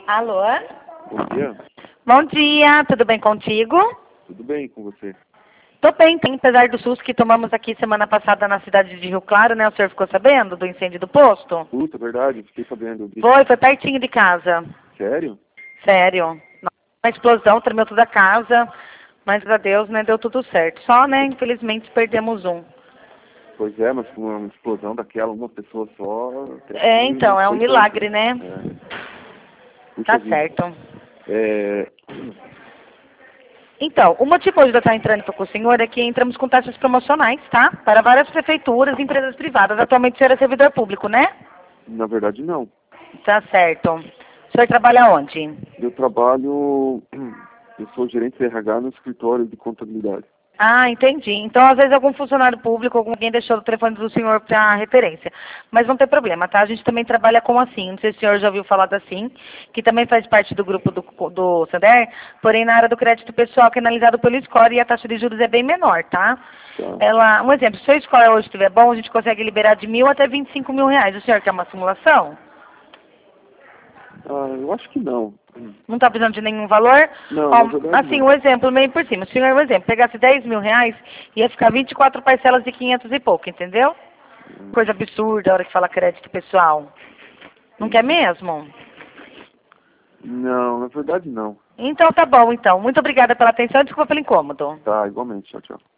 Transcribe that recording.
Alô? Bom dia. Bom dia, tudo bem contigo? Tudo bem com você? Tô bem, apesar do susto que tomamos aqui semana passada na cidade de Rio Claro, né? O senhor ficou sabendo do incêndio do posto? Puta, verdade, fiquei sabendo disso. Foi pertinho de casa. Sério? Sério. Uma explosão, tremeu toda a casa, mas graças a Deus, né, deu tudo certo. Só, né, infelizmente perdemos um. Pois é, mas com uma explosão daquela, uma pessoa só... Então, é um foi milagre, tanto. né? Puxa Tá vida. certo. É... Então, o motivo hoje de eu estar entrando com o senhor é que entramos com taxas promocionais, tá? Para várias prefeituras e empresas privadas. Atualmente o senhor é servidor público, né? Na verdade, não. Tá certo. O senhor trabalha onde? Eu trabalho... Eu sou gerente de RH no escritório de contabilidade. Ah, entendi. Então, às vezes, algum funcionário público, alguém deixou o telefone do senhor para referência. Mas não tem problema, tá? A gente também trabalha com a Sim. Não sei se o senhor já ouviu falar da Sim, que também faz parte do grupo do Sander, porém na área do crédito pessoal, que é analisado pelo score, e a taxa de juros é bem menor, tá? Tá. Um exemplo, se o seu score hoje estiver bom, a gente consegue liberar de 1.000 até 25 mil reais. O senhor quer uma simulação? Ah, eu acho que não. Não está precisando de nenhum valor? Não, Ó, na verdade assim, não. um exemplo meio por cima. Se o senhor, um exemplo, pegasse 10 mil reais, ia ficar 24 parcelas de 500 e pouco, entendeu? Coisa absurda a hora que fala crédito pessoal. Não quer mesmo? Não, na verdade não. Então tá bom, então. Muito obrigada pela atenção e desculpa pelo incômodo. Tá, igualmente. Tchau, tchau.